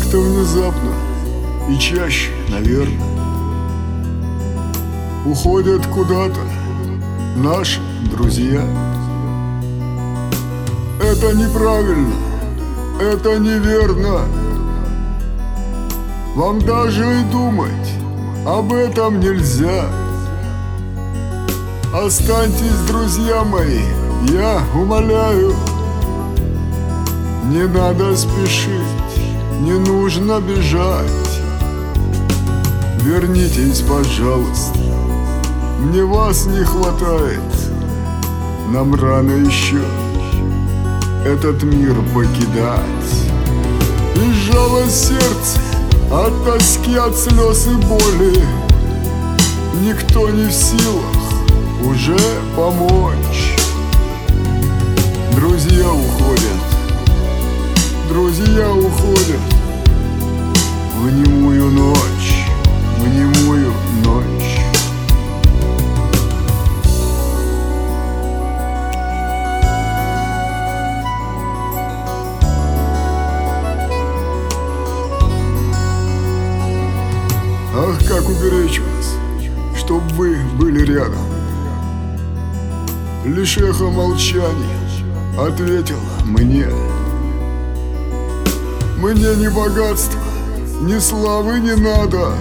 Как-то внезапно и чаще, наверное, уходят куда-то наши друзья. Это неправильно, это неверно. Вам даже и думать об этом нельзя. Останьтесь, друзья мои, я умоляю. Не надо спешить, не нужно бежать. Вернитесь, пожалуйста, мне вас не хватает. Нам рано еще этот мир покидать. И сжалось сердце от тоски, от слез и боли. Никто не в силах уже помочь. Друзья уходят, друзья уходят в немую ночь, в немую ночь. Ах, как уберечь вас, чтоб вы были рядом. Лишь эхо молчания ответило мне. Мне ни богатства, ни славы не надо.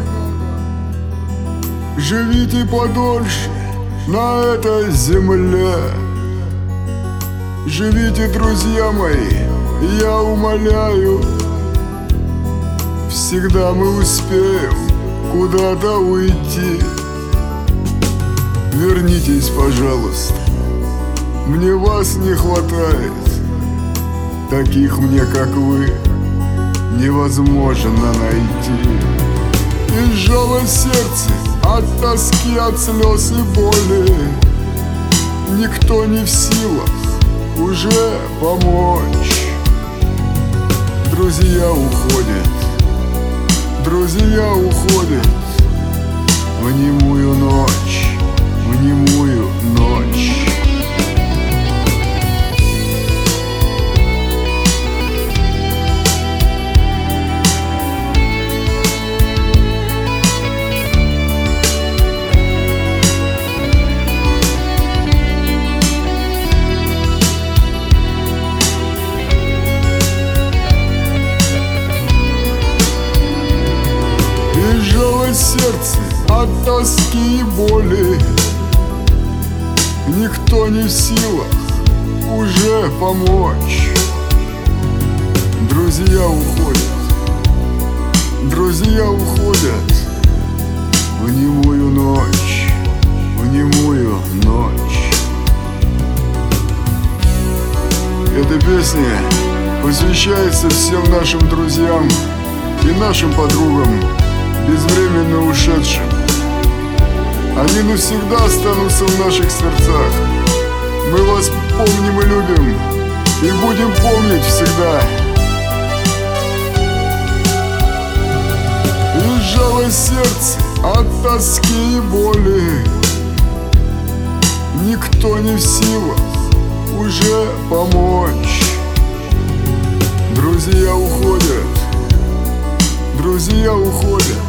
Живите подольше на этой земле. Живите, друзья мои, я умоляю. Всегда мы успеем куда-то уйти. Вернитесь, пожалуйста, мне вас не хватает. Таких мне, как вы, невозможно найти. И сжалось сердце от тоски, от слез и боли. Никто не в силах уже помочь. Друзья уходят, друзья уходят в немую ночь, в немую ночь. Сердце от тоски и боли. Никто не в силах уже помочь. Друзья уходят, друзья уходят в немую ночь, в немую ночь. Эта песня посвящается всем нашим друзьям и нашим подругам, безвременно ушедшим. Они навсегда останутся в наших сердцах. Мы вас помним и любим, и будем помнить всегда. И сжалось сердце от тоски и боли. Никто не в силах уже помочь. Друзья уходят, друзья уходят